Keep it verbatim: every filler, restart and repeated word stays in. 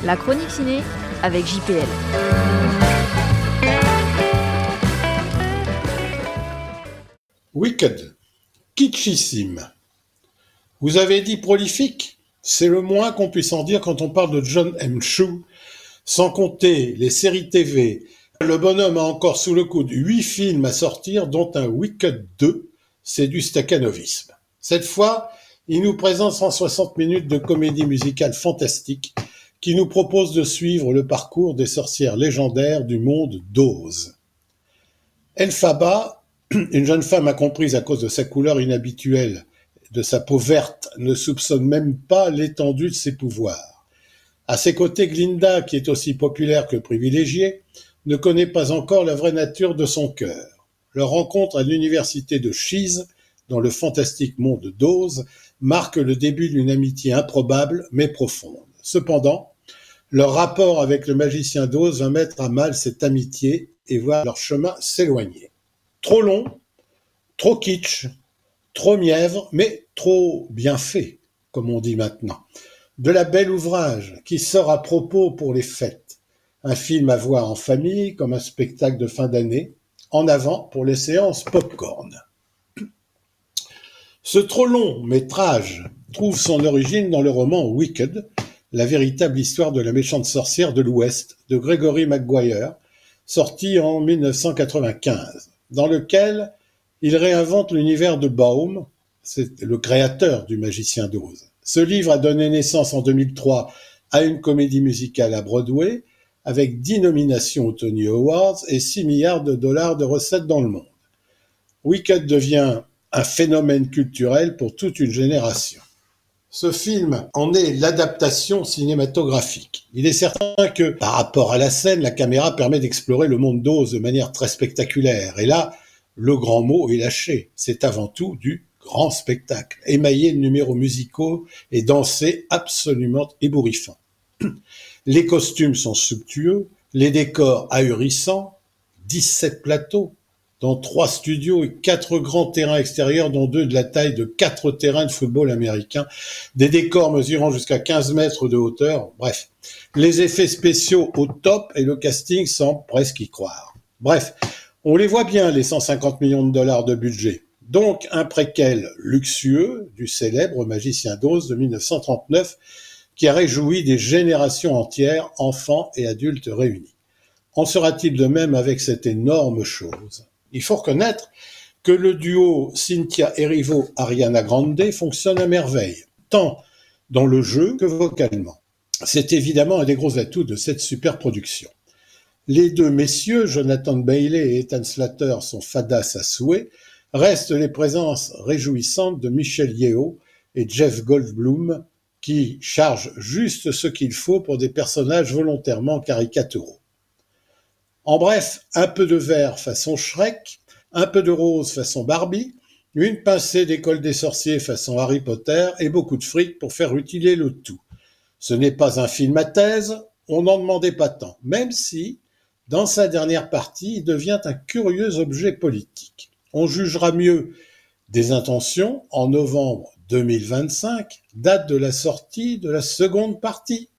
La chronique ciné avec J P L. Wicked, kitschissime. Vous avez dit prolifique? C'est le moins qu'on puisse en dire quand on parle de Jon M. Chu. Sans compter les séries T V, le bonhomme a encore sous le coude huit films à sortir, dont un Wicked deux. C'est du staccanovisme. Cette fois, il nous présente cent soixante minutes de comédie musicale fantastique qui nous propose de suivre le parcours des sorcières légendaires du monde d'Oz. Elphaba, une jeune femme incomprise à cause de sa couleur inhabituelle, de sa peau verte, ne soupçonne même pas l'étendue de ses pouvoirs. À ses côtés, Glinda, qui est aussi populaire que privilégiée, ne connaît pas encore la vraie nature de son cœur. Leur rencontre à l'université de Sheez, dans le fantastique monde d'Oz, marque le début d'une amitié improbable mais profonde. Cependant, leur rapport avec le magicien d'Oz va mettre à mal cette amitié et voir leur chemin s'éloigner. Trop long, trop kitsch, trop mièvre, mais trop bien fait, comme on dit maintenant. De la belle ouvrage qui sort à propos pour les fêtes. Un film à voir en famille comme un spectacle de fin d'année, en avant pour les séances pop-corn. Ce trop long métrage trouve son origine dans le roman Wicked, la véritable histoire de la méchante sorcière de l'Ouest de Gregory Maguire, sorti en dix-neuf cent quatre-vingt-quinze, dans lequel il réinvente l'univers de Baum, c'est le créateur du Magicien d'Oz. Ce livre a donné naissance en deux mille trois à une comédie musicale à Broadway, avec dix nominations aux Tony Awards et six milliards de dollars de recettes dans le monde. Wicked devient un phénomène culturel pour toute une génération. Ce film en est l'adaptation cinématographique. Il est certain que, par rapport à la scène, la caméra permet d'explorer le monde d'Oz de manière très spectaculaire. Et là, le grand mot est lâché. C'est avant tout du grand spectacle, émaillé de numéros musicaux et dansés absolument ébouriffants. Les costumes sont somptueux, les décors ahurissants, dix-sept plateaux, dans trois studios et quatre grands terrains extérieurs, dont deux de la taille de quatre terrains de football américain, des décors mesurant jusqu'à quinze mètres de hauteur, bref. Les effets spéciaux au top et le casting semble presque y croire. Bref, on les voit bien, les cent cinquante millions de dollars de budget. Donc un préquel luxueux du célèbre Magicien d'Oz de dix-neuf cent trente-neuf qui a réjoui des générations entières, enfants et adultes réunis. En sera-t-il de même avec cette énorme chose ? Il faut reconnaître que le duo Cynthia Erivo-Ariana Grande fonctionne à merveille, tant dans le jeu que vocalement. C'est évidemment un des gros atouts de cette super production. Les deux messieurs, Jonathan Bailey et Ethan Slater, sont fadas à souhait, restent les présences réjouissantes de Michelle Yeoh et Jeff Goldblum, qui chargent juste ce qu'il faut pour des personnages volontairement caricaturaux. En bref, un peu de vert façon Shrek, un peu de rose façon Barbie, une pincée d'école des sorciers façon Harry Potter et beaucoup de fric pour faire rutiler le tout. Ce n'est pas un film à thèse, on n'en demandait pas tant, même si, dans sa dernière partie, il devient un curieux objet politique. On jugera mieux des intentions en novembre deux mille vingt-cinq, date de la sortie de la seconde partie.